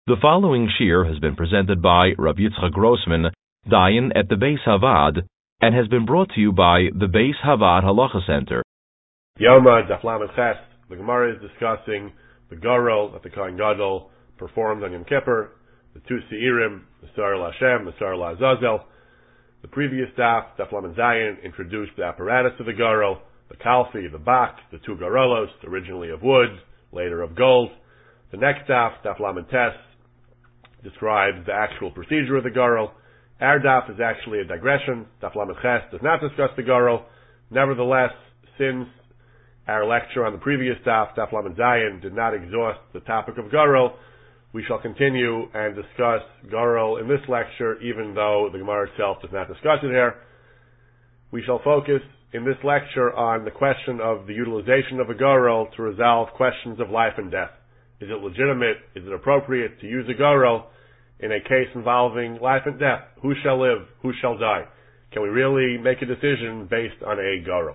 The following shir has been presented by Rav Yitzchak Grossman, Dayan at the Beis Havad, and has been brought to you by the Beis Havad Halacha Center. Yoma Daf Lamed Ches. The Gemara is discussing the Gorel that the Kohen Gadol performed on Yom Kippur, the two Seirim, the Sar LaHashem, the Sar LaAzazel. The previous Daf Lamed Zayin, introduced the apparatus of the Gorel, the Kalfi, the Bak, the two Gorelos, originally of wood, later of gold. The next Daf Lamed Tes, describes the actual procedure of the Gorel. Our Daf is actually a digression. Daf Lamed Ches does not discuss the Gorel. Nevertheless, since our lecture on the previous Daf Lamed Zayin, did not exhaust the topic of Gorel, we shall continue and discuss Gorel in this lecture, even though the Gemara itself does not discuss it here. We shall focus in this lecture on the question of the utilization of a Gorel to resolve questions of life and death. Is it legitimate? Is it appropriate to use a Gorel in a case involving life and death? Who shall live? Who shall die? Can we really make a decision based on a Gorel?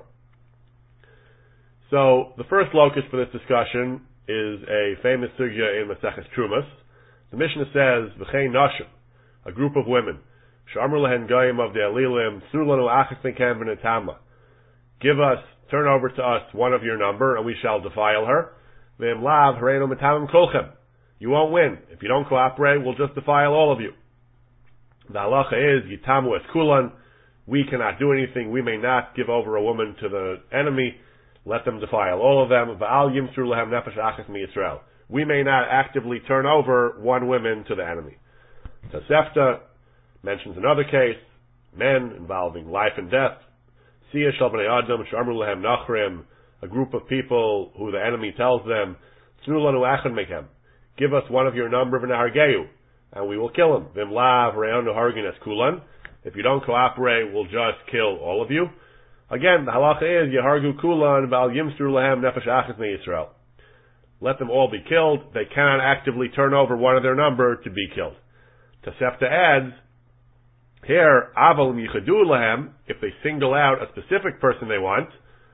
So, the first locus for this discussion is a famous sugya in Maseches Trumas. The Mishnah says, V'chein nashim, a group of women, Sh'amru lehen goyim of the Alilim, Tnu lanu achas mekem v'netama. Give us, turn over to us one of your number, and we shall defile her. V'im lav hareinu metamim kolchem. You won't win. If you don't cooperate, we'll just defile all of you. The halacha is, Yitamu es kulan, we cannot do anything, we may not give over a woman to the enemy, let them defile all of them. V'al yimtru lehem nefesh achas miYisrael. We may not actively turn over one woman to the enemy. Tosefta mentions another case, men involving life and death. Siya shel bnei adam she'amru lehem nachrim, a group of people who the enemy tells them, Tnu lanu echad mekem, give us one of your number v'nahargeyu, and we will kill him. V'im lav re'anu hargin es kulan. If you don't cooperate, we'll just kill all of you. Again, the halacha is, Yehargu kulan v'al yimstru lehem nefesh achas miYisrael. Let them all be killed. They cannot actively turn over one of their number to be killed. Tosefta adds, here, aval yichadu lehem, if they single out a specific person they want,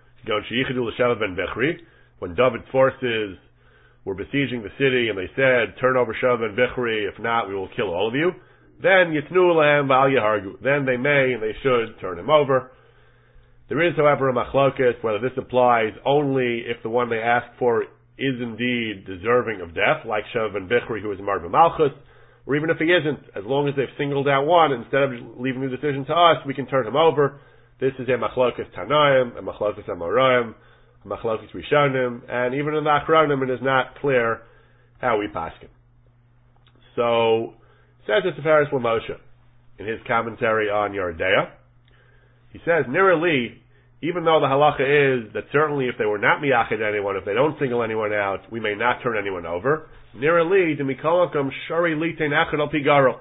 when David's forces were besieging the city and they said, turn over Sheva ben Bichri, if not, we will kill all of you, then Yitnu lehem v'al yehargu, then they may and they should turn him over. There is, however, a machlokes whether this applies only if the one they ask for is indeed deserving of death, like Sheva ben Bichri, who is Mar Malchus, or even if he isn't, as long as they've singled out one, instead of leaving the decision to us, we can turn him over. This is a machlokes Tanaim, a machlokes Amoraim, a machlokes Rishonim, and even in the Achronim it is not clear how we paskin. So, says the Tiferes Moshe in his commentary on Yeridea. He says, Nira li, even though the halacha is that certainly if they were not miyachid anyone, if they don't single anyone out, we may not turn anyone over. Nira li, demikolakum shari litein achad al pigarol.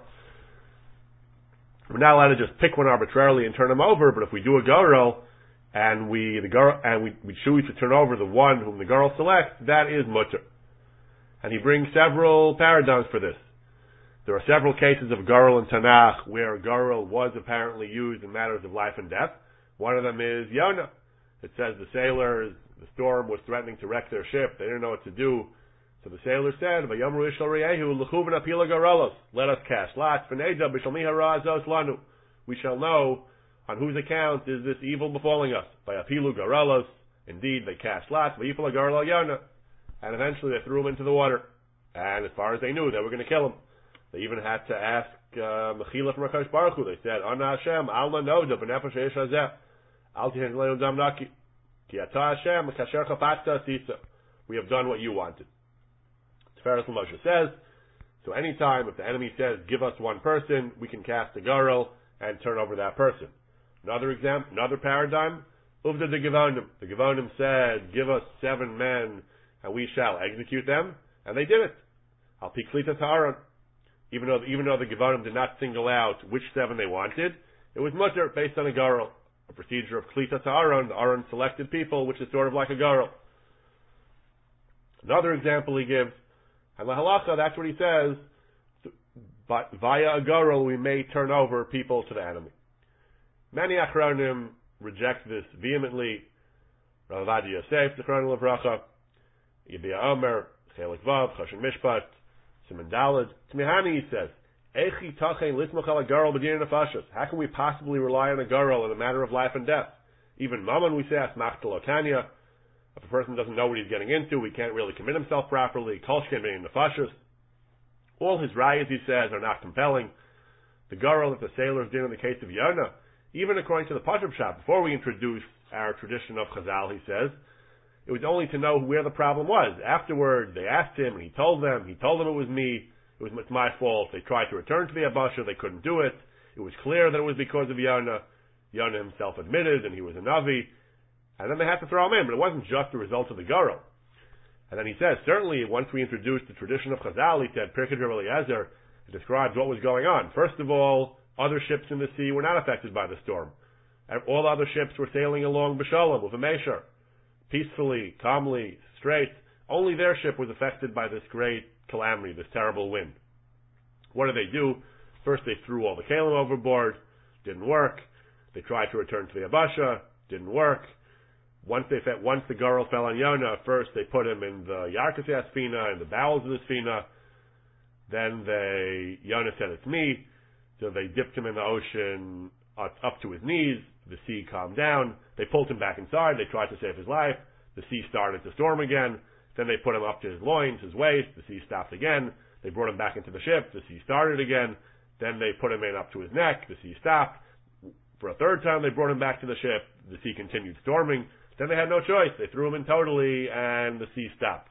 We're not allowed to just pick one arbitrarily and turn them over, but if we do a Gorel, and we choose to turn over the one whom the Gorel selects, that is mutter. And he brings several paradigms for this. There are several cases of Gorel in Tanakh where Gorel was apparently used in matters of life and death. One of them is Yonah. It says the sailors, the storm was threatening to wreck their ship. They didn't know what to do. So the sailor said, "Vayamru ishal reyehu l'chuven apila garolos." Let us cast lots. V'neida b'shal mi hara azos lanu. We shall know on whose account is this evil befalling us. By apilu garolos. Indeed, they cast lots. Vayifal garol Yonah. And eventually they threw him into the water. And as far as they knew, they were going to kill him. They even had to ask Mechila from HaKadosh Baruch Hu. They said, "Ana Hashem, alma noda b'nefesh eish hazeh, al tihen leinu dam naki, ki ata Hashem kasher chapasta asisa." We have done what you wanted. Tiferes Moshe says, so anytime if the enemy says, give us one person, we can cast a Gorel and turn over that person. Another example, another paradigm, Uvda de Gevonim. The Gevonim said, give us 7 men and we shall execute them. And they did it. Al pi klita ta'aron. Even though the Gevonim did not single out which 7 they wanted, it was mutter based on a Gorel. A procedure of klita ta'aron, the Aaron selected people, which is sort of like a Gorel. Another example he gives, and la halacha, that's what he says, but via a Gorel we may turn over people to the enemy. Many Achronim reject this vehemently. Rav Adi Yosef, Zichrono Livracha, Yibia Omer, Chelik Vav, Choshen Mishpat, Simandalad. Tmihani, he says, Echi tachein litmach ala garel b'din nefashos. How can we possibly rely on a garel in a matter of life and death? Even mammon, we say, asmach telokanya. If a person doesn't know what he's getting into, he can't really commit himself properly. Kolshken b'din nefashos. All his rayas, he says, are not compelling. The garel that the sailors did in the case of Yonah, even according to the Pashup Shop, before we introduce our tradition of Chazal, he says, it was only to know where the problem was. Afterward, they asked him, and he told them it was me, it's my fault. They tried to return to the Abasha, they couldn't do it. It was clear that it was because of Yonah. Yonah himself admitted, and he was a Navi, and then they had to throw him in, but it wasn't just the result of the garel. And then he says, certainly, once we introduced the tradition of Chazal, he said, Pirkei Eliezer, it describes what was going on. First of all, other ships in the sea were not affected by the storm. All other ships were sailing along B'Shalom, with a Mesher, peacefully, calmly, straight. Only their ship was affected by this great calamity, this terrible wind. What did they do? First they threw all the Kalim overboard, didn't work. They tried to return to the Abasha, didn't work. Once the Garel fell on Yonah, first they put him in the Yarkasei Sfina, in the bowels of the Sfina. Then Yonah said, it's me. So they dipped him in the ocean up to his knees. The sea calmed down. They pulled him back inside. They tried to save his life. The sea started to storm again. Then they put him up to his loins, his waist. The sea stopped again. They brought him back into the ship. The sea started again. Then they put him in up to his neck. The sea stopped. For a third time, they brought him back to the ship. The sea continued storming. Then they had no choice. They threw him in totally, and the sea stopped.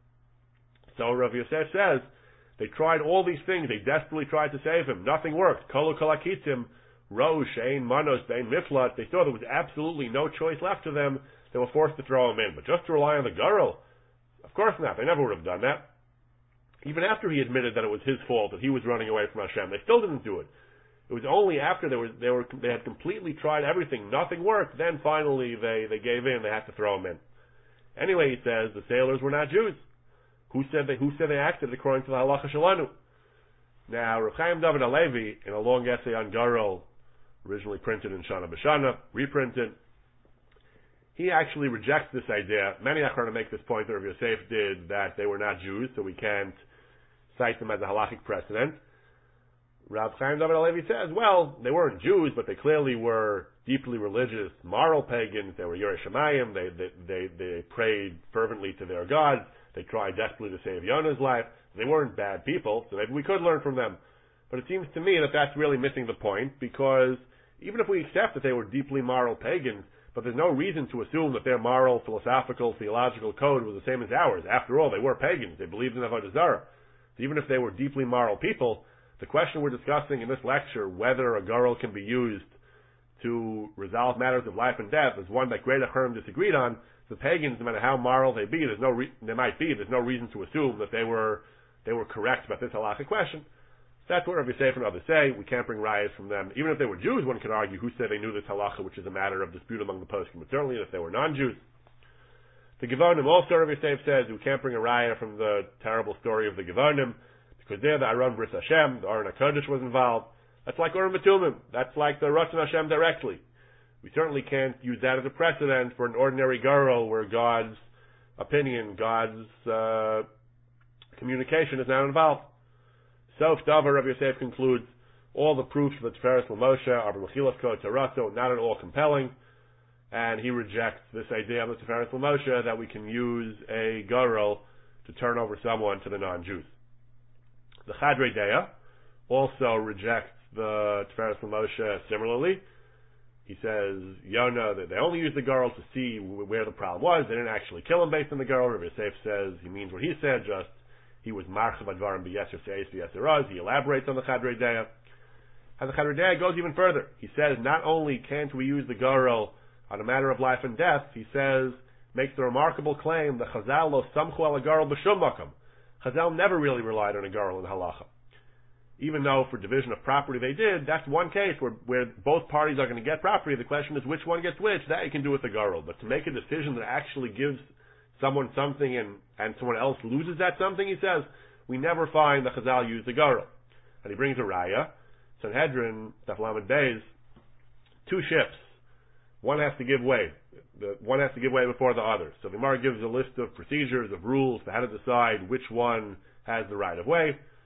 So Rav Yosef says, they tried all these things. They desperately tried to save him. Nothing worked. Kolo kolakitzim, rosh, ein manos, bein miflat. They saw there was absolutely no choice left to them. They were forced to throw him in. But just to rely on the Garel, of course not. They never would have done that. Even after he admitted that it was his fault, that he was running away from Hashem, they still didn't do it. It was only after they had completely tried everything, nothing worked, then finally they gave in, they had to throw him in. Anyway, he says, the sailors were not Jews. Who said they acted according to the halacha shalanu? Now, Reb Chaim David Halevi, in a long essay on Garel, originally printed in Shana B'Shana, reprinted, he actually rejects this idea. Many Achronim make this point that Rav Yosef did, that they were not Jews, so we can't cite them as a halachic precedent. Reb Chaim David Halevi says, well, they weren't Jews, but they clearly were deeply religious, moral pagans. They were Yerei Shemayim. They prayed fervently to their gods. They tried desperately to save Yonah's life. They weren't bad people, so maybe we could learn from them. But it seems to me that that's really missing the point, because even if we accept that they were deeply moral pagans, but there's no reason to assume that their moral, philosophical, theological code was the same as ours. After all, they were pagans. They believed in Avodah Zarah. So even if they were deeply moral people, the question we're discussing in this lecture, whether a Garel can be used to resolve matters of life and death, is one that great Acharim disagreed on. The pagans, no matter how moral they be, there's no reason to assume that they were correct about this halachic question. That's what Rav Yosef and others say. We can't bring rayas from them. Even if they were Jews, one can argue who said they knew this halacha, which is a matter of dispute among the poskim. But certainly if they were non-Jews. The Gevonim also, Rav Yosef says, we can't bring a raya from the terrible story of the Gevonim, because there the Aron Bris Hashem, the Aron HaKodesh was involved. That's like Urim V'Tumim. That's like the Ratzon Hashem directly. We certainly can't use that as a precedent for an ordinary Garel where God's opinion, God's communication is not involved. So, Davar, Rav Yosef concludes, all the proofs of the Tiferes L'Moshe are B'Mechilas Kol Taraso, not at all compelling, and he rejects this idea of the Tiferes L'Moshe that we can use a Garel to turn over someone to the non-Jews. The Chadrei Deah also rejects the Tiferes L'Moshe similarly. He says, Yonah, that they only used the Garel to see where the problem was. They didn't actually kill him based on the Garel. Rav Yosef says he means what he said, just he was marchav advarim b'yeser seis b'yeser raz. He elaborates on the Chadrei Deah. And the Chadrei Deah goes even further. He says, not only can't we use the Garel on a matter of life and death, he says, makes the remarkable claim that Chazal lo samchu ala Garel b'shum makam. Chazal never really relied on a Garel in halacha. Even though for division of property they did, that's one case where both parties are going to get property. The question is which one gets which. That you can do with the Garel. But to make a decision that actually gives someone something and someone else loses that something, he says, we never find the Chazal used the Garel. And he brings a raya, Sanhedrin, Daf Lamed Beis, two ships. One has to give way. One has to give way before the other. So the Gemara gives a list of procedures, of rules, for how to decide which one has the right of way.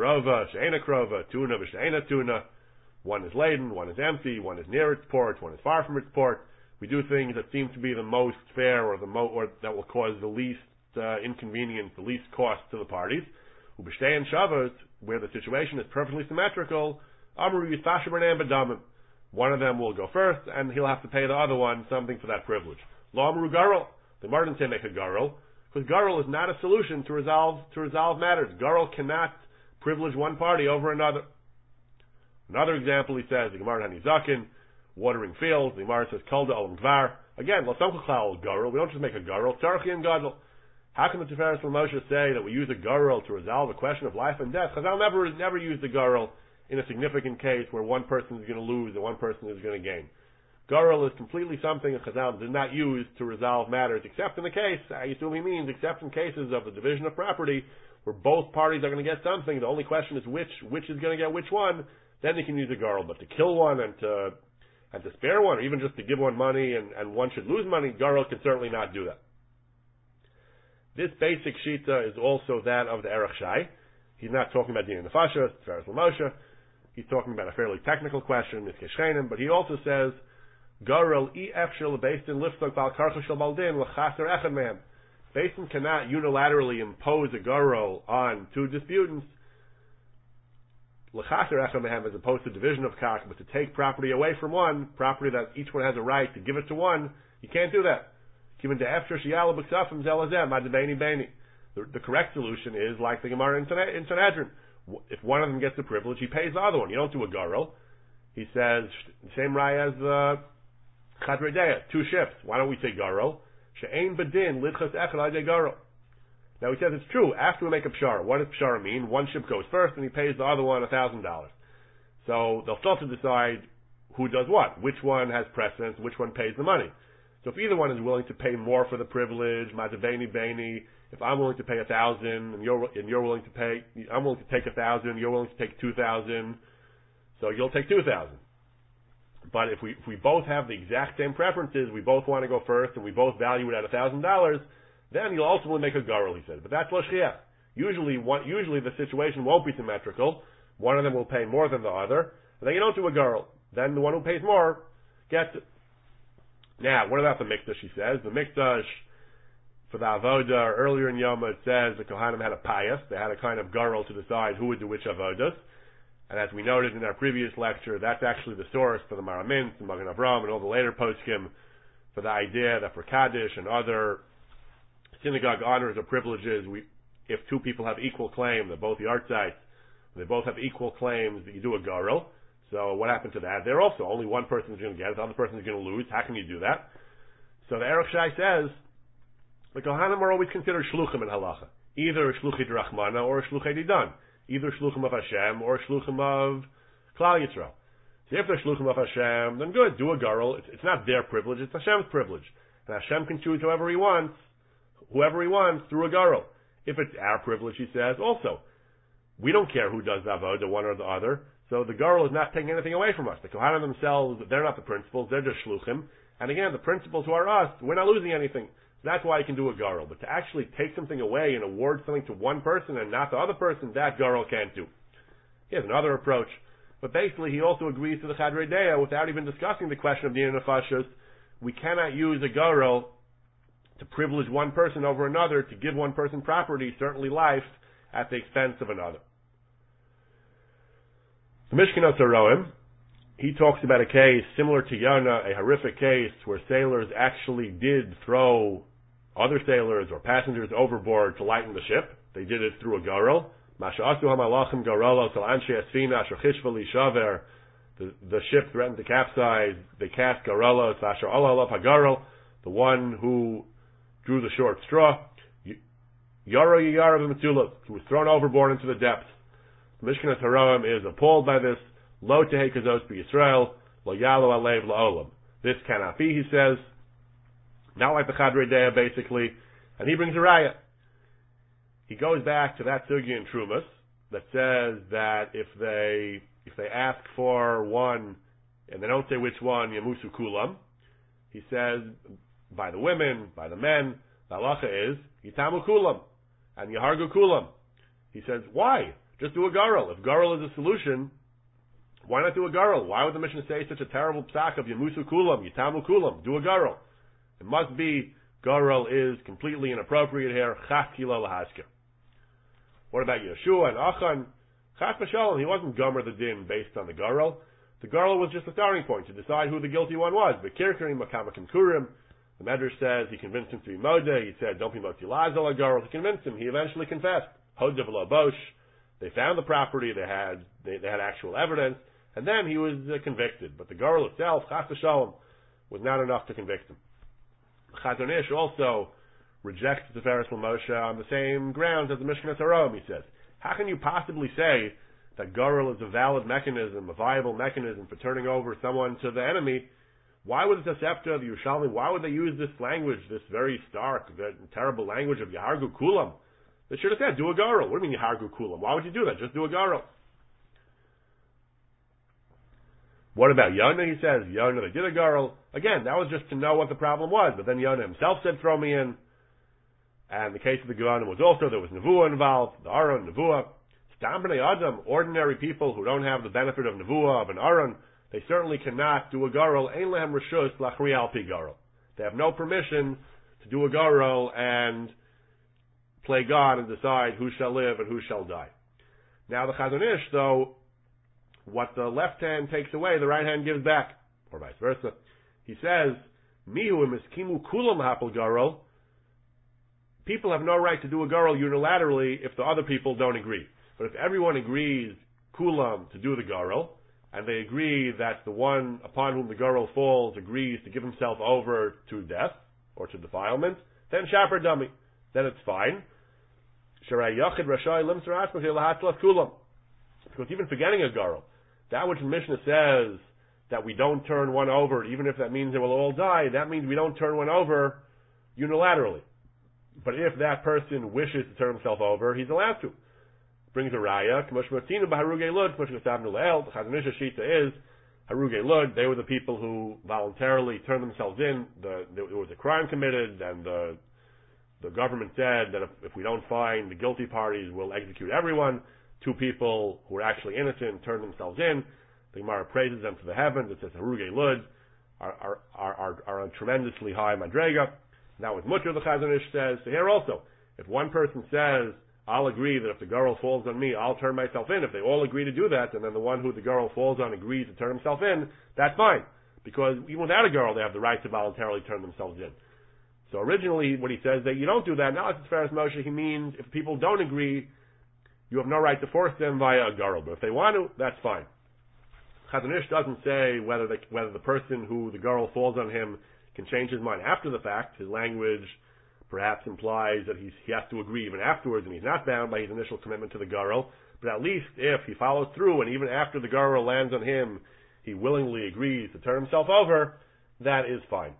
krova, she'ena krova, tuna v'she'ena tuna. One is laden, one is empty, one is near its port, one is far from its port. We do things that seem to be the most fair or or that will cause the least inconvenience, the least cost to the parties. Ub'shtein shavos, where the situation is perfectly symmetrical, amru yitfasher b'neim b'damim. One of them will go first, and he'll have to pay the other one something for that privilege. Lo amru garel. The Gemara didn't say make a garel, because garel is not a solution to resolve matters. Garel cannot privilege one party over another. Another example, he says, the Gemara Hanizakin, watering fields. The Gemara says kolda olam gvar. Again, lo samchul klal garel. We don't just make a garel. Tarchi and gadol. How can the Tiferes Moshe say that we use a garel to resolve a question of life and death? Chazal never used the garel in a significant case where one person is going to lose and one person is going to gain. Garel is completely something that Chazal did not use to resolve matters, except in the case, I assume he means, except in cases of the division of property, where both parties are going to get something. The only question is which is going to get which one. Then you can use a garel. But to kill one and to spare one, or even just to give one money and one should lose money, garel can certainly not do that. This basic shita is also that of the Erech Shai. He's not talking about Dinei Nefashos, Tiferes Moshe. He's talking about a fairly technical question, Miskei Shchenim, but he also says, Garel efshel based in liftok bal karcha shel baldin l'chaser echad mehem. Basin cannot unilaterally impose a garel on two disputants, l'chaser echad mehem, as opposed to division of karch, but to take property away from one, property that each one has a right to give it to one, you can't do that. Given to efshel sheyala b'ksafim zelazem adbeini beini. The correct solution is like the Gemara in Sanhedrin. If one of them gets the privilege, he pays the other one. You don't do a garel. He says, same raya as the Chadrei Deah, two ships. Why don't we say garel? She'ein bedin lidchas echad adei garel. Now he says it's true. After we make a pshara, what does pshara mean? One ship goes first and he pays the other one $1,000. So they'll still have to decide who does what, which one has precedence, which one pays the money. So if either one is willing to pay more for the privilege, madaveni beini, if I'm willing to pay 1,000 and you're willing to pay, I'm willing to take 1,000, you're willing to take 2,000, so you'll take 2,000. But if we both have the exact same preferences, we both want to go first, and we both value it at $1,000, then you'll ultimately make a garel, he said. But that's lo shchiach. Usually the situation won't be symmetrical. One of them will pay more than the other, and then you don't do a garel. Then the one who pays more gets it. Now, what about the mikdash, he says? The mikdash, for the avodah, earlier in Yom, it says the Kohanim had a payas. They had a kind of garel to decide who would do which avodas. And as we noted in our previous lecture, that's actually the source for the Maramint, the Magen Avraham, and all the later poskim for the idea that for Kaddish and other synagogue honors or privileges, if two people have equal claim, they're both the artsites, they both have equal claims, that you do a garel. So what happened to that? There also, only one person is going to get it, the other person is going to lose. How can you do that? So the Erech Shai says, the Kohanim are always considered shluchim in halacha, either shluchei d'rachmana or shluchei didan, either shluchim of Hashem or shluchim of Klal Yisrael. So if they're shluchim of Hashem, then good, do a garel. It's not their privilege, it's Hashem's privilege. And Hashem can choose whoever he wants through a garel. If it's our privilege, he says, also, we don't care who does the avodah, one or the other, so the garel is not taking anything away from us. The Kohanim themselves, they're not the principals, they're just shluchim. And again, the principals who are us, we're not losing anything. That's why you can do a garel. But to actually take something away and award something to one person and not the other person, that garel can't do. He has another approach. But basically, he also agrees to the Chadrei Deah without even discussing the question of Dinei Nefashos. We cannot use a garel to privilege one person over another, to give one person property, certainly life, at the expense of another. The Mishkanot Aroim, he talks about a case similar to Yonah, a horrific case where sailors actually did throw other sailors or passengers overboard to lighten the ship. They did it through a garel. The ship threatened to capsize. They cast garelos, the one who drew the short straw. Yara who was thrown overboard into the depths. Mishkanot Haroim is appalled by this. Lo tehei kazos b'Yisrael, lo yalo alev la'olam. This cannot be, he says. Not like the Chadrei Deah, basically. And he brings a raya. He goes back to that sugya in Trumas that says that if they ask for one and they don't say which one, yamusu kulam. He says by the women, by the men, the halacha is yitamu kulam and yahargu kulam. He says, why? Just do a garl. If garl is a solution, why not do a garl? Why would the Mishnah say such a terrible psak of Yamusu Kulam, Yitamu Kulam? Do a garl. It must be garl is completely inappropriate here. Chas kilo lahaska. What about Yeshua and Achan? Chas v'shalom, he wasn't gomer the din based on the garl. The garl was just a starting point to decide who the guilty one was. But Kirkirim Makamakim Kurim, the Medrash says he convinced him to be Modeh. He said, don't be Motzi Lazal a garl. He convinced him. He eventually confessed. Hodav lo bosh. They found the property. They had actual evidence. And then he was convicted. But the garl itself, Chas v'shalom, was not enough to convict him. Chazon Ish also rejects the Tiferes Moshe on the same grounds as the Mishkan Tarom. He says, how can you possibly say that garl is a valid mechanism, a viable mechanism for turning over someone to the enemy? Why would the Tosefta of Yerushalmi, why would they use this language, this very stark, terrible language of Yahargu Kulam? They should have said, do a garl. What do you mean Yahargu Kulam? Why would you do that? Just do a garl. What about Yonah? He says, Yonah, they did a garl. Again, that was just to know what the problem was. But then Yonah himself said, throw me in. And the case of the Geonim was also, there was Nevuah involved, the Aron, Nevuah. Stam b'nei Adam, ordinary people who don't have the benefit of Nevuah, of an Aron, they certainly cannot do a garl. Ein lehem reshus lachri al pi garl. They have no permission to do a garl and play God and decide who shall live and who shall die. Now the Chazon Ish, though, what the left hand takes away, the right hand gives back, or vice versa. He says, Mihu miskimu kulam hapel garl. People have no right to do a garl unilaterally if the other people don't agree. But if everyone agrees kulam to do the garl, and they agree that the one upon whom the garl falls agrees to give himself over to death or to defilement, then shaper dummy, then it's fine. Because even forgetting a garl, that which the Mishnah says that we don't turn one over, even if that means they will all die, that means we don't turn one over unilaterally. But if that person wishes to turn himself over, he's allowed to. Brings a raya. The Chazon Ish's shita is Harugei Lud. They were the people who voluntarily turned themselves in. There was a crime committed, and the government said that if we don't find the guilty parties, we'll execute everyone. Two people who were actually innocent turned themselves in. The Gemara praises them to the heavens. It says Harugei Lud are on tremendously high madrega. Now with Mutter, the Chazon Ish says, so here also, if one person says, I'll agree that if the garl falls on me, I'll turn myself in. If they all agree to do that, and then the one who the garl falls on agrees to turn himself in, that's fine. Because even without a garl, they have the right to voluntarily turn themselves in. So originally, when he says that you don't do that, now it's Tiferes Moshe, he means if people don't agree, you have no right to force them via a garl. But if they want to, that's fine. Chazon Ish doesn't say whether the person who the garl falls on him can change his mind after the fact. His language perhaps implies that he has to agree even afterwards, and he's not bound by his initial commitment to the garl. But at least if he follows through, and even after the garl lands on him, he willingly agrees to turn himself over, that is fine.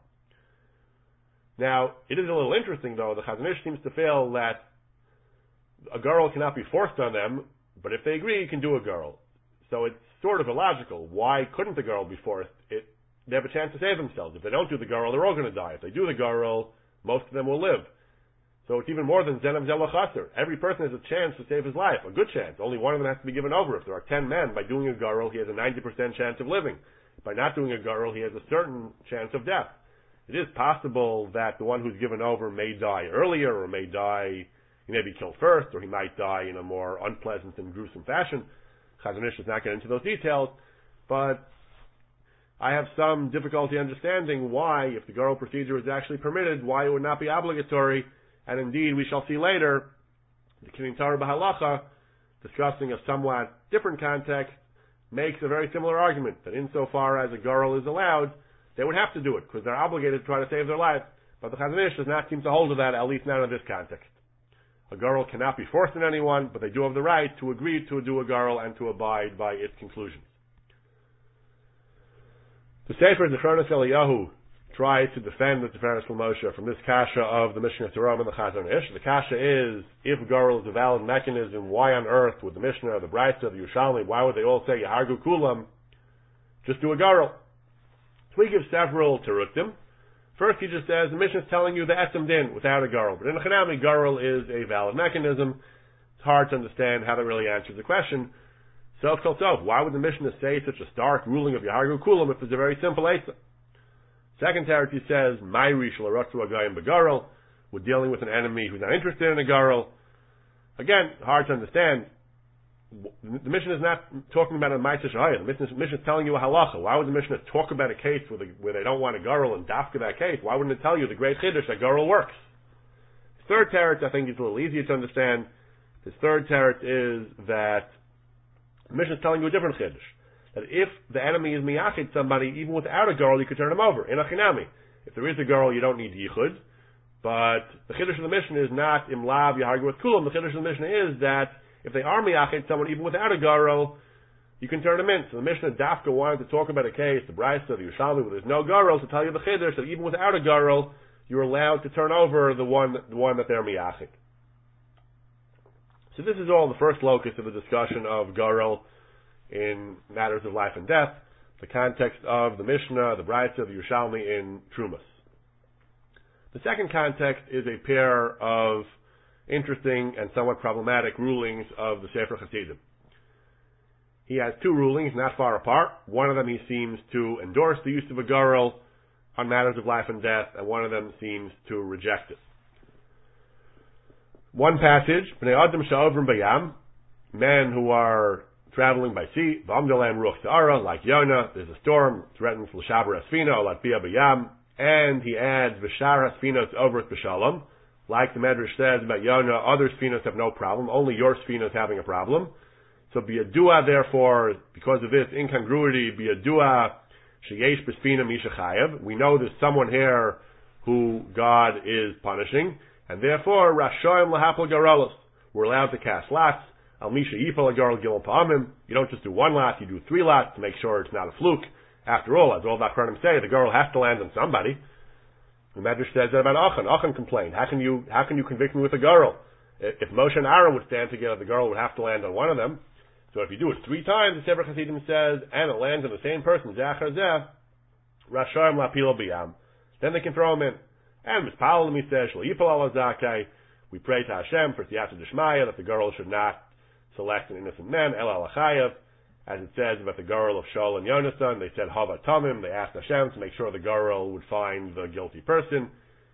Now, it is a little interesting, though. The Chazon Ish seems to feel that a garl cannot be forced on them, but if they agree, you can do a garl. So it's sort of illogical. Why couldn't the garl be forced? They have a chance to save themselves. If they don't do the garl, they're all going to die. If they do the garl, most of them will live. So it's even more than Zenav Zelachasser. Every person has a chance to save his life, a good chance. Only one of them has to be given over. If there are 10 men, by doing a garl, he has a 90% chance of living. By not doing a garl, he has a certain chance of death. It is possible that the one who's given over may die earlier, or may die, he may be killed first, or he might die in a more unpleasant and gruesome fashion. Chazon Ish does not get into those details, but I have some difficulty understanding why, if the garl procedure is actually permitted, why it would not be obligatory. And indeed, we shall see later, the Kinyan Torah B'Halacha, discussing a somewhat different context, makes a very similar argument, that insofar as a garl is allowed, they would have to do it, because they're obligated to try to save their life. But the Chazon Ish does not seem to hold to that, at least not in this context. A garl cannot be forced on anyone, but they do have the right to agree to do a garl and to abide by its conclusions. The Sefer Zichronos Eliyahu tries to defend the Tiferes Moshe from this kasha of the Mishnah Torah and the Chazon Ish. The kasha is, if garl is a valid mechanism, why on earth would the Mishnah, the Braisa, the Yerushalmi, why would they all say Yahargu Kulam? Just do a garl. So we give several terutim. First, he just says the Mishnah is telling you the etzem din without a garl, but in a chanami, garl is a valid mechanism. it's hard to understand how that really answers the question. So why would the Mishnah say such a stark ruling of Yahargu Kulam if it's a very simple Eitzah? Second teretz, he says, Mayri Shalarotzu Agayim Begarel. We're dealing with an enemy who's not interested in a girl. Again, hard to understand. The Mishnah is not talking about a Ma'aseh Shahaya. The Mishnah is telling you a halacha. Why would the Mishnah talk about a case where they don't want a girl and dafka that case? Why wouldn't it tell you the great chiddush that girl works? His third teretz, I think, is a little easier to understand. His third teretz is that the Mishnah is telling you a different chiddush. That if the enemy is miyachid somebody, even without a girl, you could turn him over. In a chinami. If there is a girl, you don't need yichud. But the chiddush of the Mishnah is not imlav yahargu with kulam. The chiddush of the Mishnah is that if they are miyachid someone even without a girl, you can turn him in. So the Mishnah Dafka wanted to talk about a case, the Brisa, the Yerushalmi, where there's no girl, to tell you the chiddush that even without a girl, you're allowed to turn over the one that they're miyachid. So this is all the first locus of the discussion of girl in matters of life and death, the context of the Mishnah, the Brisa, the Yerushalmi in Trumas. The second context is a pair of interesting and somewhat problematic rulings of the Sefer Hasidim. He has two rulings not far apart. One of them he seems to endorse the use of a girl on matters of life and death, and one of them seems to reject it. One passage, Bnei Adam Sha'ovrim Bayam, men who are traveling by sea, V'amdalam Ruach Ta'ara, like Yonah, there's a storm, threatens L'shaber Asfina, Latbia Bayam, and he adds V'shar Asfinos over B'shalom, like the Medrash says about Yonah, other Sfinos have no problem, only your Sfina is having a problem. So B'yadua, therefore, because of this incongruity, B'yadua Sheyesh B'sfina Misha Chayev, we know there's someone here who God is punishing, and therefore, Rashoyim Lahapal Garolos, we're allowed to cast lots. Al Misha Yipal Agarol Gilal Pa'amim, you don't just do one lot, you do three lots to make sure it's not a fluke. After all, as all the Acharonim say, the girl has to land on somebody. The Medrash says that about Achan. Achan complained, how can you convict me with a girl? If Moshe and Aaron would stand together, the girl would have to land on one of them. So if you do it three times, the Sefer Hasidim says, and it lands on the same person, Zachar Zeh, Rashoyim Lapilo Biyam, then they can throw him in. And Mispalim, he says, Shlo Yipal Ala Zakai, we pray to Hashem for Siyata Deshmaya, that the girl should not select an innocent man, El Alachayev, as it says about the girl of Shaul and Yonasan, they said Hava Tamim, they asked Hashem to make sure the girl would find the guilty person.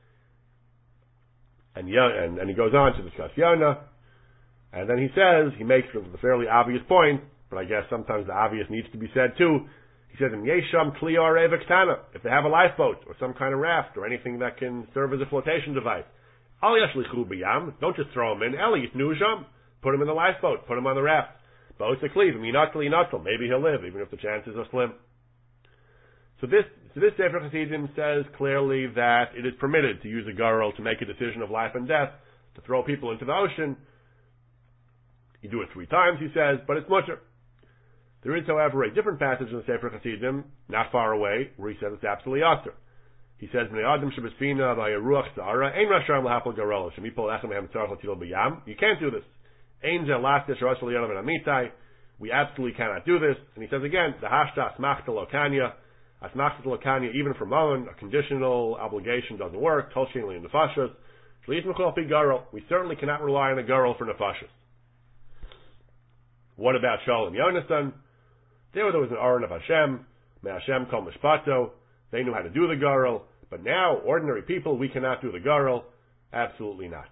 And he goes on to discuss Yonah, and then he makes the fairly obvious point, but I guess sometimes the obvious needs to be said too. He says, in Yesham Kliar Evektana, if they have a lifeboat, or some kind of raft, or anything that can serve as a flotation device, Al Yashlichu B'yam, don't just throw him in, Eli Yitnu, put him in the lifeboat, put him on the raft. Maybe he'll live, even if the chances are slim. So this Sefer Hasidim says clearly that it is permitted to use a girl to make a decision of life and death, to throw people into the ocean. You do it three times, he says, but it's mutter. There is, however, a different passage in the Sefer Hasidim, not far away, where he says it's absolutely asur. He says, Bnei Adam Shebesfina v'yaruach za'ara, ein rasham l'hapol garol, shemipol echem ehem tzarech l'tilo b'yam. You can't do this. We absolutely cannot do this. And he says again, the hashta asmachta lokanya, even for Moen, a conditional obligation doesn't work. Tolshin li nefashos. We certainly cannot rely on a girl for nefashos. What about Shaul and Yonasan? There was an Aron of Hashem, me Hashem kol mishpato. They knew how to do the girl, but now, ordinary people, we cannot do the girl. Absolutely not.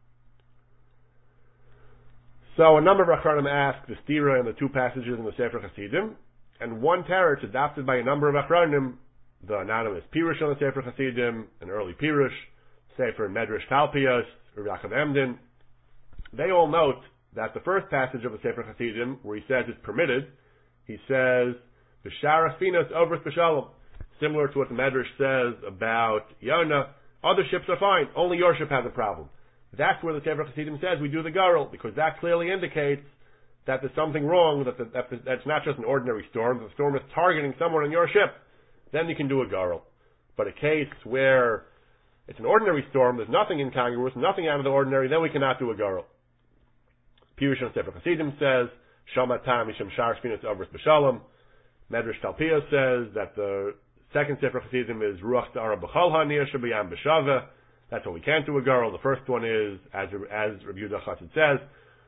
So a number of Acharonim ask the stira in the two passages in the Sefer Hasidim, and one teretz adopted by a number of Acharonim, the anonymous Pirush on the Sefer Hasidim, an early Pirush, Sefer Medrash Talpios, Rav Yaakov Emden, they all note that the first passage of the Sefer Hasidim, where he says it's permitted, he says, V'shar Afinos over B'shalom, similar to what the Medrash says about Yonah, other ships are fine, only your ship has a problem. That's where the Sefer Hasidim says we do the garel, because that clearly indicates that there's something wrong, that's not just an ordinary storm, the storm is targeting someone on your ship. Then you can do a garel. But a case where it's an ordinary storm, there's nothing incongruous, nothing out of the ordinary, then we cannot do a garel. Pirush on Sefer Hasidim says, Shamatam Misham Shar Shfinas Avros B'Shalom. Medrash Talpios says that the second Sefer Hasidim is Ruach Ta'ara B'Chol HaNiyah Shabiyam B'Shaveh. That's why we can't do a girl. The first one is, as Rabbi Yehuda Chassid says,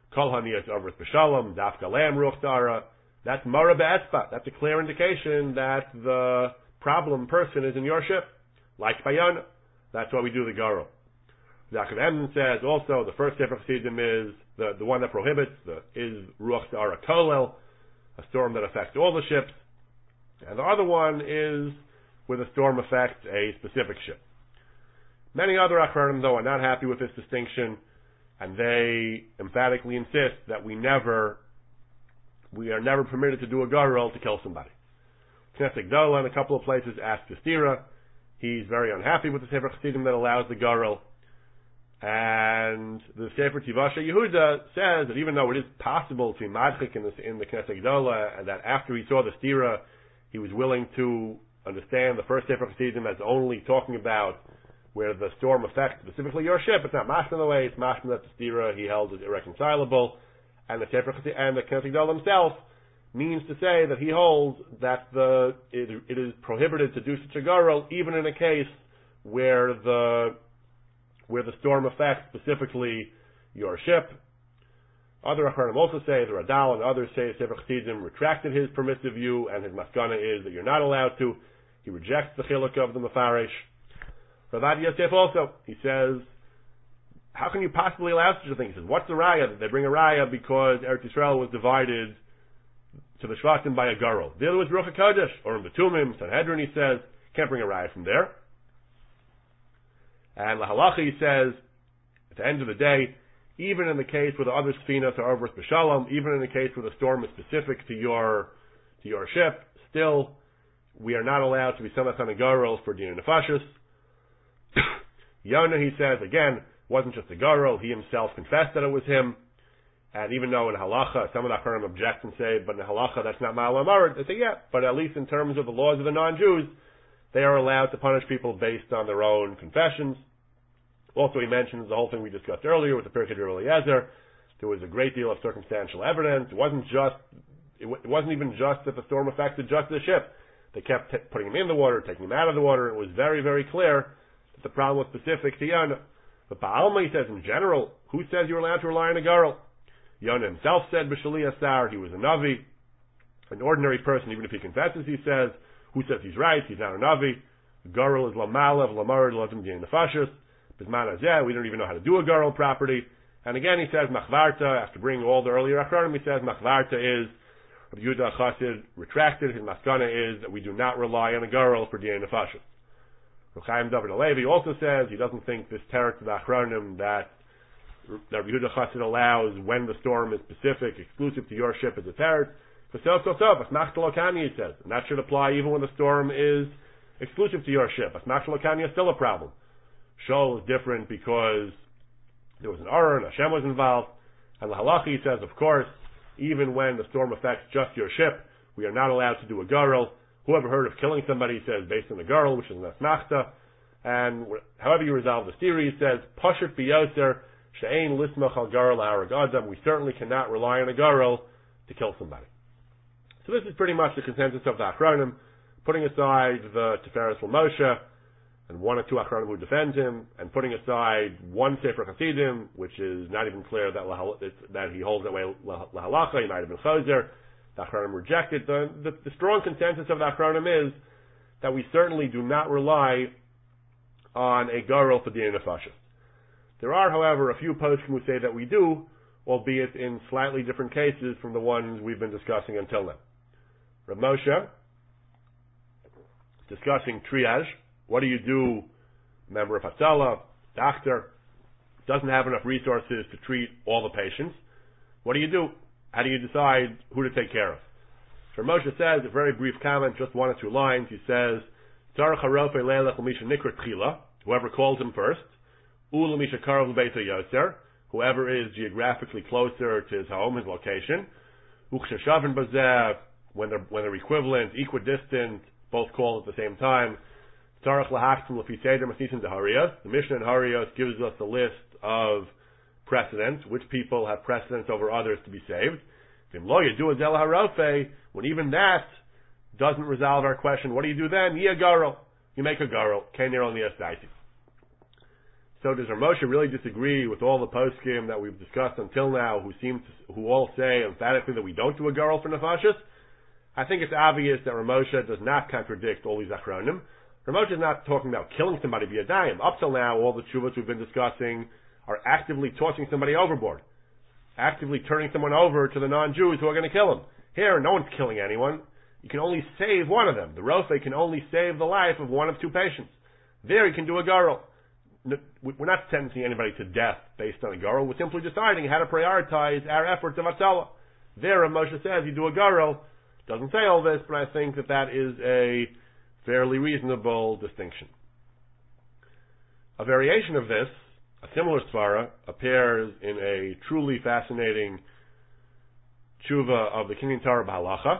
Kol haniyas avros b'shalom, dafka lam ruach dara. That's mara be'etzba. That's a clear indication that the problem person is in your ship, like Bayana. That's why we do the Garo. Yaakov Emden says also the first Sefer Chassidim is the one that prohibits is Ruach Dara Kolel, a storm that affects all the ships, and the other one is where the storm affects a specific ship. Many other Achronim, though, are not happy with this distinction, and they emphatically insist that we are never permitted to do a Garel to kill somebody. Knesset Gdola in a couple of places asks Stira. He's very unhappy with the Sefer Chassidim that allows the Garel. And the Sefer Tivasha Yehuda says that even though it is possible to madchik in the Knesset Gdola, and that after he saw the Stira, he was willing to understand the first Sefer Chassidim as only talking about where the storm affects specifically your ship. It's not mashma the way, it's mashma that the Stira he held is irreconcilable, and the Sefer Chassidim and the Knesset Gdola himself means to say that he holds that it is prohibited to do such a garel even in a case where the storm affects specifically your ship. Other Achronim also say, the Radal and others say Sefer Chassidim retracted his permissive view, and his maskana is that you're not allowed to. He rejects the chiluk of the Mefarish. Ravad Yosef also, he says, how can you possibly allow such a thing? He says, what's the raya? They bring a raya because Eretz Yisrael was divided to the Shvatim by a garel. The other was Ruach HaKodesh, or in Betumim, Sanhedrin, he says, can't bring a raya from there. And Lahalacha, he says, at the end of the day, even in the case where the other Sfinas are over B'Shalom, even in the case where the storm is specific to your ship, still, we are not allowed to be Samach on a garel for Din Nefashis. Yonah, he says, again, wasn't just a garel, he himself confessed that it was him. And even though in halacha, some of the Acharonim object and say, but in halacha that's not ma'al amarit, they say, yeah, but at least in terms of the laws of the non-Jews, they are allowed to punish people based on their own confessions. Also, he mentions the whole thing we discussed earlier with the Pirkei Eliezer. There was a great deal of circumstantial evidence. It wasn't even just that the storm affected just the ship. They kept putting him in the water, taking him out of the water. It was very, very clear that the problem was specific to Yonah. But Ba'alma, he says, in general, who says you're allowed to rely on a garel? Yonah himself said, B'Shali Asar, he was a Navi. An ordinary person, even if he confesses, he says, who says he's right? He's not a Navi. The garel is Lamalav, Lamarid, Lazim Din Nefashis. Bisman Azeh, we don't even know how to do a garel property. And again, he says, Machvarta, after bringing all the earlier Achronim, he says, Machvarta is, Rabbi Yehuda Chassid retracted, his maskana is that we do not rely on a garel for Din Nefashis. Chaim David Alevi also says he doesn't think this teretz of the Achronim that Rabbi Yehuda Chassid allows when the storm is specific, exclusive to your ship as a teretz. He says, and that should apply even when the storm is exclusive to your ship. Asmach is still a problem. Shol is different because there was an Aron, Hashem was involved, and the halacha, he says, of course, even when the storm affects just your ship, we are not allowed to do a garel. Whoever heard of killing somebody, he says, based on the garel, which is an asmachta, and however you resolve the theory, he says, Pashut biyoser, she'ein lismach al garel harag adam, we certainly cannot rely on a garel to kill somebody. So this is pretty much the consensus of the Achronim, putting aside the Tiferes Moshe, and one or two Achronim who defend him, and putting aside one Sefer Chassidim, which is not even clear that he holds that way lahalacha, he might have been choser. The Achronim rejected. The strong consensus of the Achronim is that we certainly do not rely on a garel for Din Nefashis. There are, however, a few poskim who say that we do, albeit in slightly different cases from the ones we've been discussing until now. Rav Moshe, discussing triage. What do you do, member of Hatzalah, doctor, doesn't have enough resources to treat all the patients? What do you do? How do you decide who to take care of? So Moshe says, a very brief comment, just one or two lines. He says, whoever calls him first, whoever is geographically closer to his home, his location, when they're equivalent, equidistant, both called at the same time. The Mishnah in Harios gives us a list of precedents, which people have precedence over others to be saved. When even that doesn't resolve our question, what do you do then? You make a garel. So does Rav Moshe really disagree with all the poskim that we've discussed until now, who all say emphatically that we don't do a garel for nefashos? I think it's obvious that Rav Moshe does not contradict all these achronim. Rav Moshe is not talking about killing somebody via dayim. Up till now, all the tshuvos we've been discussing are actively tossing somebody overboard, actively turning someone over to the non-Jews who are going to kill him. Here, no one's killing anyone. You can only save one of them. The Rofei can only save the life of one of two patients. There, you can do a garel. We're not sentencing anybody to death based on a garel. We're simply deciding how to prioritize our efforts of Hatzalah. There, Rav Moshe says you do a garel. Doesn't say all this, but I think that is a fairly reasonable distinction. A variation of this, a similar svara, appears in a truly fascinating tshuva of the Kinyan Torah B'Halacha.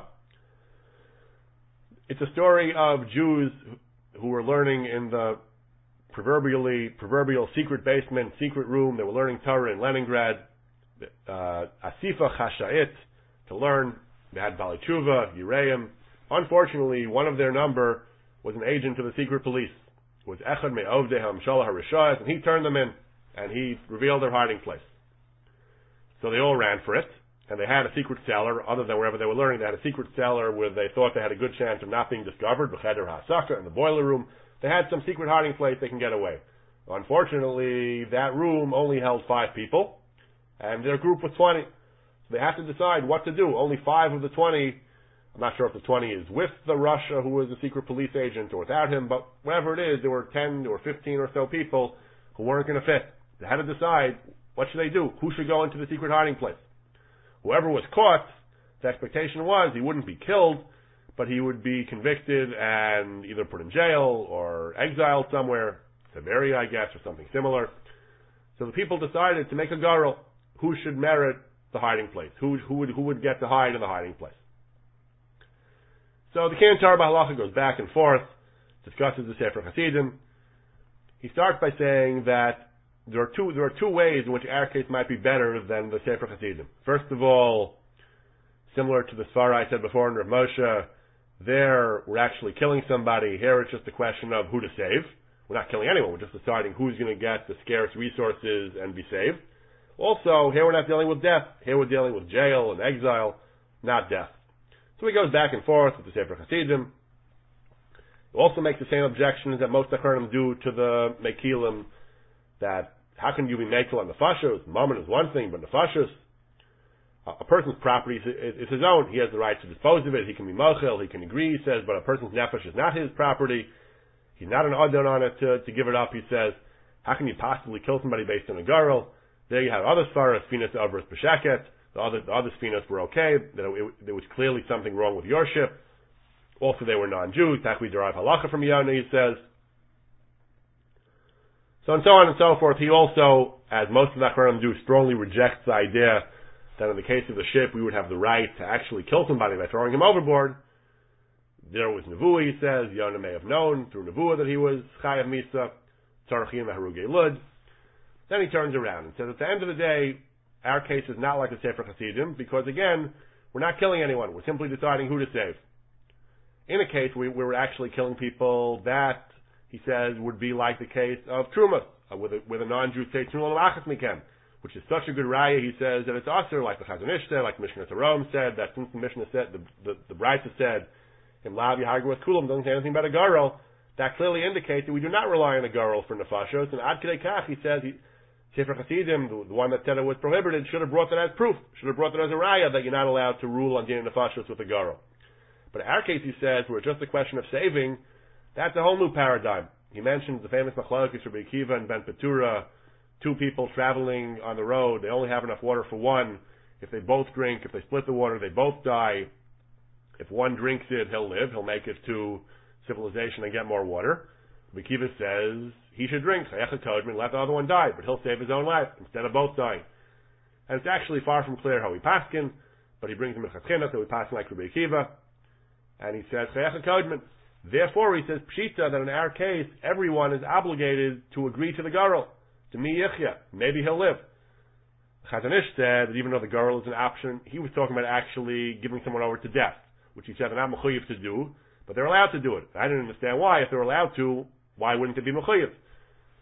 It's a story of Jews who were learning in the proverbial secret basement, secret room. They were learning Torah in Leningrad, Asifa Chasha'it, to learn. They had Bali Tshuva, Yireim. Unfortunately, one of their number was an agent of the secret police. It was Echad Me'ovdeham Shalah HaRishayas, and he turned them in, and he revealed their hiding place. So they all ran for it, and they had a secret cellar, other than wherever they were learning. They had a secret cellar where they thought they had a good chance of not being discovered, B'Cheder HaSaka, in the boiler room. They had some secret hiding place they can get away. Unfortunately, that room only held 5 people, and their group was 20. So they have to decide what to do. Only 5 of the 20, I'm not sure if the 20 is with the Russia who was a secret police agent or without him, but whatever it is, there were 10 or 15 or so people who weren't going to fit. They had to decide, what should they do? Who should go into the secret hiding place? Whoever was caught, the expectation was he wouldn't be killed, but he would be convicted and either put in jail or exiled somewhere, Siberia, I guess, or something similar. So the people decided to make a garel. Who should merit the hiding place? Who would get to hide in the hiding place? So the Kinyan Torah B'Halacha goes back and forth, discusses the Sefer Hasidim. He starts by saying that there are two ways in which our case might be better than the Sefer Hasidim. First of all, similar to the svara I said before in Rav Moshe, there we're actually killing somebody. Here it's just a question of who to save. We're not killing anyone. We're just deciding who's going to get the scarce resources and be saved. Also, here we're not dealing with death. Here we're dealing with jail and exile, not death. So he goes back and forth with the Sefer Hasidim. He also makes the same objections that most Achronim do to the Mekilim, that how can you be Mekil on the Nefashos? Mammon is one thing, but Nefashos, a person's property is his own. He has the right to dispose of it. He can be mochel. He can agree, he says, but a person's nefesh is not his property. He's not an adon on it to give it up, he says. How can you possibly kill somebody based on a garel? There you have other svaras, Sfinas Avros B'Shaket. The other Sfinas were okay. There was clearly something wrong with your ship. Also, they were non-Jews. That we derive halacha from Yonah, he says. So and so on and so forth. He also, as most of the Achronim do, strongly rejects the idea that in the case of the ship, we would have the right to actually kill somebody by throwing him overboard. There was Nevuah, he says. Yonah may have known through Nevuah that he was Chayav Misa, Tzarchim Harugei Lud. Then he turns around and says, at the end of the day, our case is not like the Sefer Hasidim, because again, we're not killing anyone. We're simply deciding who to save. In a case where we're actually killing people, that, he says, would be like the case of Truma, with a non-Jew says, Truma L'Achas Mikem, which is such a good raya, he says, that it's also like the Chazon Ish said, like Mishnah Tarom said, that since the Mishnah said, the Brisa said, in Lav Yahagu Kulam doesn't say anything about a Garel, that clearly indicates that we do not rely on a Garel for Nefashos, and Ad Kedei Kach, he says, Sefer Hasidim, the one that said it was prohibited, should have brought that as proof, should have brought that as a raya, that you're not allowed to rule on Din Nefashos with a Garel. But in our case, he says, where it's just a question of saving, that's a whole new paradigm. He mentions the famous machlokes Rabbi Akiva and Ben Petura, 2 people traveling on the road, they only have enough water for one. If they both drink, if they split the water, they both die. If one drinks it, he'll live, he'll make it to civilization and get more water. Rabbi Akiva says he should drink, let the other one die, but he'll save his own life instead of both dying. And it's actually far from clear how we paskin, but he brings him a chatzchina, so we paskin like Rabbi Akiva. And he says, therefore, he says, Pshita, that in our case, everyone is obligated to agree to the Garel, to Mi Yichya. Maybe he'll live. Chazon Ish said that even though the Garel is an option, he was talking about actually giving someone over to death, which he said they're not mechuyev to do, but they're allowed to do it. I didn't understand why. If they're allowed to, why wouldn't it be mechuyev?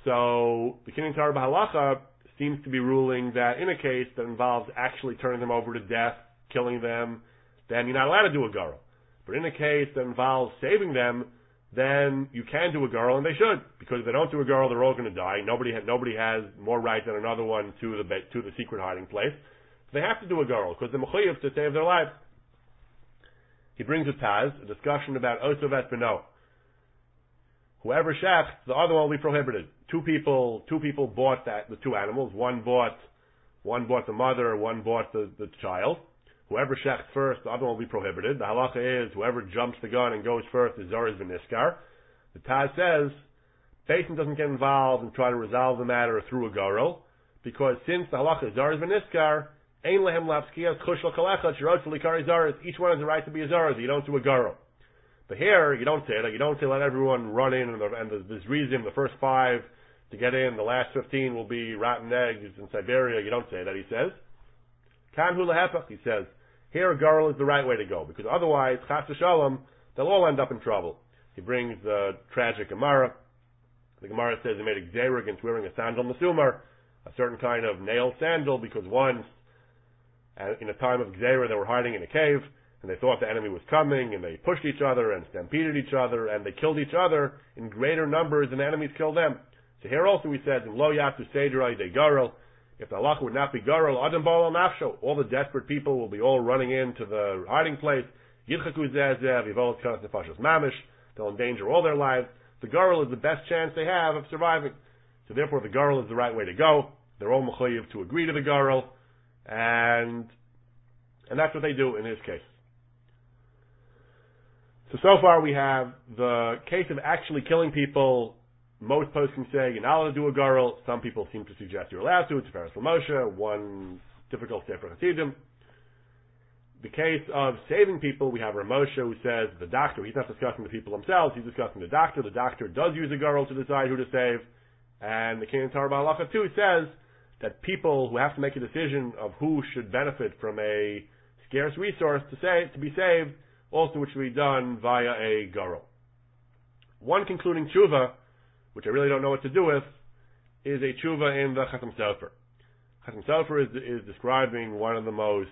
So the Kinyan Torah B'Halacha seems to be ruling that in a case that involves actually turning them over to death, killing them, then you're not allowed to do a garl. But in a case that involves saving them, then you can do a garl, and they should, because if they don't do a garl, they're all going to die. Nobody has more right than another one to the secret hiding place. So they have to do a garl because they're mechuyev to save their lives. He brings a Taz, a discussion about Osovet Beno. Whoever shechts, the other one will be prohibited. Two people bought the two animals. One bought the mother, one bought the child. Whoever shechts first, the other one will be prohibited. The halacha is whoever jumps the gun and goes first is Zorez V'Niskar. The Taz says, Beis doesn't get involved and try to resolve the matter through a garel, because since the halacha is Zorez V'Niskar, Ein lehem lapskiyas chushal kalechad shirot likari Zorez. Each one has the right to be a Zorez. You don't do a garel. But here, you don't say that. You don't say let everyone run in and there's reason the first 5 to get in, the last 15 will be rotten eggs in Siberia. You don't say that, he says. Kan hu lehepach, he says. Here, a garl is the right way to go, because otherwise, chas v'shalom, they'll all end up in trouble. He brings the tragic Gemara. The Gemara says he made a gzeira against wearing a sandal mesumar, a certain kind of nail sandal, because once, in a time of gzeira, they were hiding in a cave, and they thought the enemy was coming, and they pushed each other and stampeded each other, and they killed each other in greater numbers than the enemies killed them. So here also he says, in lo yatu sederai de garel, if the halacha would not be garel, adam ba'al nafsho, all the desperate people will be all running into the hiding place, yidchaku zezev, yivolet kanas nefashos mamish, they'll endanger all their lives. The garel is the best chance they have of surviving. So therefore the garel is the right way to go. They're all mechuyev to agree to the garel, and that's what they do in his case. So far we have the case of actually killing people. Most poskim say you're not allowed to do a garel. Some people seem to suggest you're allowed to. It's Tiferes Moshe, one difficult Sefer Hasidim. The case of saving people, we have Rav Moshe who says the doctor, he's not discussing the people themselves, he's discussing the doctor. The doctor does use a garel to decide who to save. And the Kinyan Torah B'Halacha too says that people who have to make a decision of who should benefit from a scarce resource to be saved, also which will be done via a garel. One concluding tshuva, which I really don't know what to do with, is a tshuva in the Chatam Sofer. Chatam Sofer is describing one of the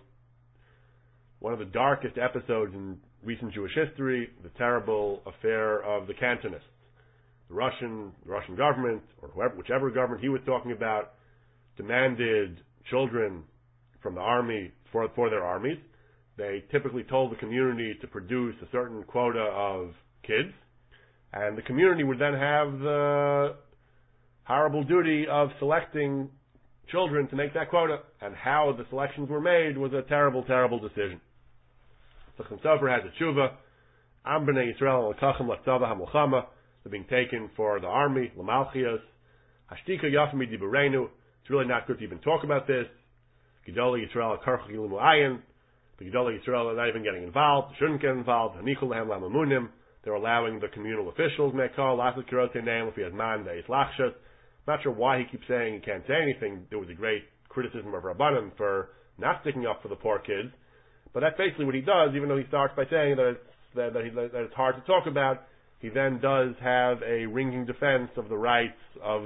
darkest episodes in recent Jewish history, the terrible affair of the Cantonists. The Russian government, or whichever government he was talking about, demanded children from the army for their armies. They typically told the community to produce a certain quota of kids, and the community would then have the horrible duty of selecting children to make that quota, and how the selections were made was a terrible, terrible decision. Chatam Sofer has a tshuva, Am b'nei Yisrael l'kachem l'tzava ha'mulchama, they're being taken for the army, l'malchias, hashtika yafim midibarenu, it's really not good to even talk about this, Gedolei Yisrael karchach yilumu ayin, the Gedolei Yisrael are not even getting involved, they shouldn't get involved, hanichul lehem lamamunim, they're allowing the communal officials, mekal, lasat kirote name, if he has man, ve'is lachshas. Not sure why he keeps saying he can't say anything. There was a great criticism of Rabbanan for not sticking up for the poor kids, but that's basically what he does, even though he starts by saying that it's hard to talk about. He then does have a ringing defense of the rights of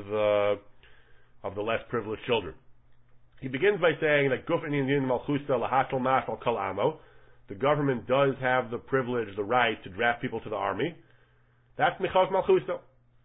the less privileged children. He begins by saying that Guf Inyan Malchusa Lahatal Mashal Kal Amo, the government does have the privilege, the right to draft people to the army. That's Michos Malchusa.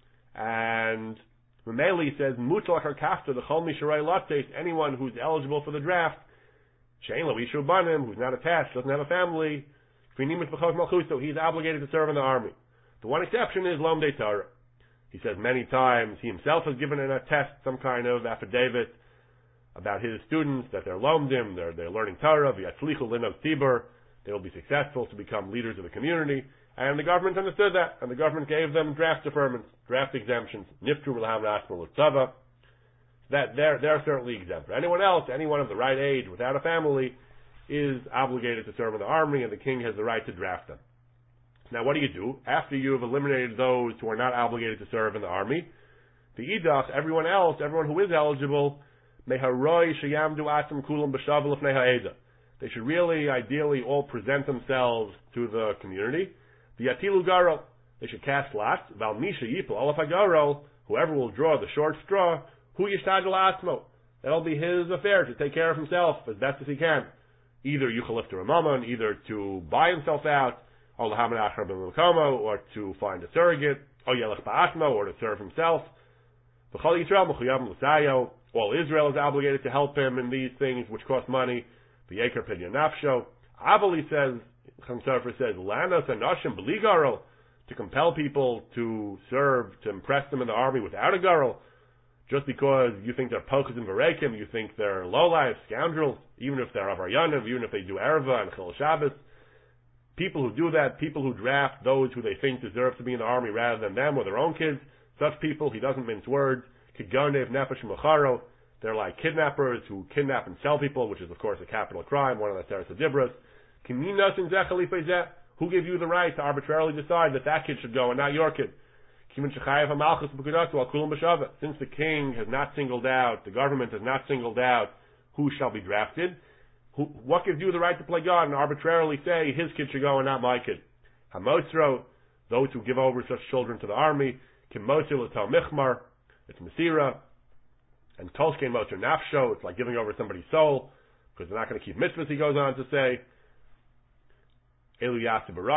And Mameli says, Mutal Kafta, the Chol Misharai Lattes, anyone who's eligible for the draft, Shein Lavishu Banim, who's not attached, doesn't have a family, Finimus Michos Malchusa, he's obligated to serve in the army. The one exception is Lom De Torah. He says many times he himself has given in a test some kind of affidavit about his students that they're lomdim, they're learning Torah, v'yatzlichu linos tibur, they will be successful to become leaders of the community, and the government understood that, and the government gave them draft deferments, draft exemptions, niftru l'ham nashma l'tzava, that they're certainly exempt. Anyone else, anyone of the right age without a family, is obligated to serve in the army, and the king has the right to draft them. Now what do? After you have eliminated those who are not obligated to serve in the army, the idach, everyone else, everyone who is eligible, meharoi sheyamdu atam kulam b'shav l'fnei ha'eda. They should really, ideally, all present themselves to the community. The yatilu garol, they should cast lots. Val misha yipul alaf hagarol, whoever will draw the short straw, hu yishtadel asmo. That'll be his affair to take care of himself as best as he can. Either yuchalif to Ramamon, either to buy himself out, or to find a surrogate, or to serve himself. All Israel is obligated to help him in these things which cost money. The Yeker Pidyon Nafsho. Avali says, Chamsofer says, Lanas and Nashim B'li to compel people to serve, to impress them in the army without a girl, just because you think they're pokus and varekim, you think they're lowlife, scoundrels, even if they're avaryanim, even if they do erva and chil Shabbos. People who do that, people who draft those who they think deserve to be in the army rather than them or their own kids, such people, he doesn't mince words, kigonev nefesh mecharo, they're like kidnappers who kidnap and sell people, which is of course a capital crime, one of the Teres Dibros. Who gave you the right to arbitrarily decide that kid should go and not your kid? Since the king has not singled out, the government has not singled out who shall be drafted, what gives you the right to play God and arbitrarily say his kid should go and not my kid? Hamosro, those who give over such children to the army, Kimosir l'tal michmar, it's Masira, and Tolskein motor nafsho, it's like giving over somebody's soul, because they're not going to keep mitzvahs, he goes on to say. We're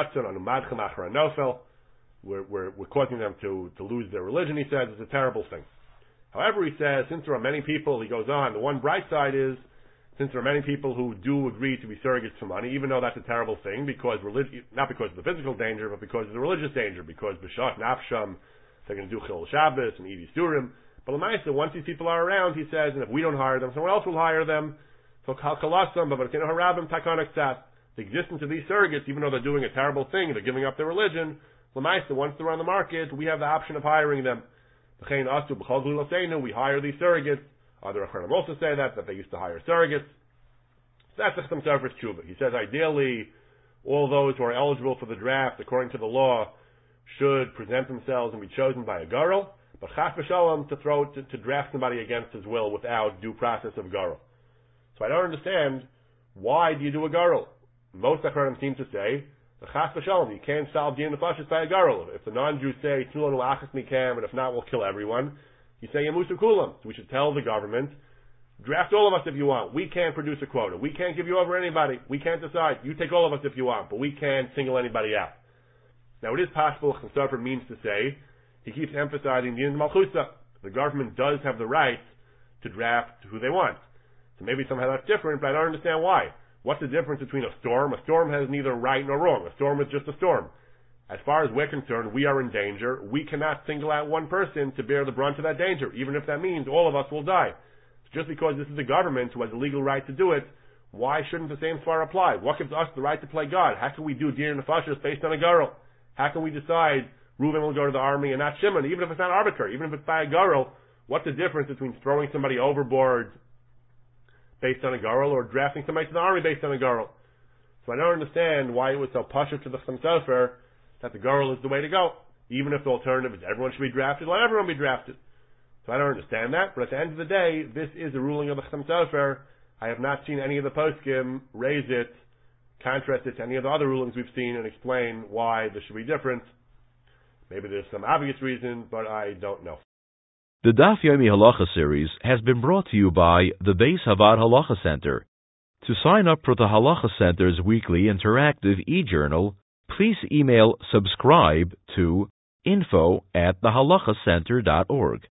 causing them to lose their religion, he says. It's a terrible thing. However, he says, since there are many people, he goes on, the one bright side is, since there are many people who do agree to be surrogates for money, even though that's a terrible thing, because not because of the physical danger, but because of the religious danger, because b'shas nafsham, they're going to do chil Shabbos and eat Yisurim. But l'maisa, once these people are around, he says, and if we don't hire them, someone else will hire them. So kalkalasam, but harabim takonik tzat. The existence of these surrogates, even though they're doing a terrible thing, they're giving up their religion, l'maisa, once they're on the market, we have the option of hiring them. We hire these surrogates. Other Acharonim also say that they used to hire surrogates. So that's the Sofer's tshuva. He says ideally, all those who are eligible for the draft, according to the law, should present themselves and be chosen by a girl, but chas v'shalom to draft somebody against his will without due process of girl. So I don't understand, why do you do a girl? Most Acharonim seem to say, the chas v'shalom, you can't solve din nefashis by a girl. If the non-Jews say, Tzulanu achas mikam, and if not, we'll kill everyone, you say yamusu kulam. So we should tell the government, draft all of us if you want. We can't produce a quota. We can't give you over anybody. We can't decide. You take all of us if you want, but we can't single anybody out. Now it is possible, Sofer means to say, he keeps emphasizing the Malchusa. The government does have the right to draft who they want. So maybe somehow that's different, but I don't understand why. What's the difference between a storm? A storm has neither right nor wrong. A storm is just a storm. As far as we're concerned, we are in danger. We cannot single out one person to bear the brunt of that danger, even if that means all of us will die. Just because this is the government who has the legal right to do it, why shouldn't the same svara apply? What gives us the right to play God? How can we do din nefashos based on a girl? How can we decide Reuven will go to the army and not Shimon, even if it's not arbitrary, even if it's by a girl? What's the difference between throwing somebody overboard based on a girl or drafting somebody to the army based on a girl? So I don't understand why it was so pashut to the Sofer that the girl is the way to go. Even if the alternative is everyone should be drafted, let everyone be drafted. So I don't understand that, but at the end of the day, this is a ruling of the Sofer. I have not seen any of the poskim raise it, contrast it to any of the other rulings we've seen, and explain why this should be different. Maybe there's some obvious reason, but I don't know. The Daf Yomi Halacha series has been brought to you by the Beis Havad Halacha Center. To sign up for the Halacha Center's weekly interactive e-journal, please email subscribe to info@thehalachacenter.org.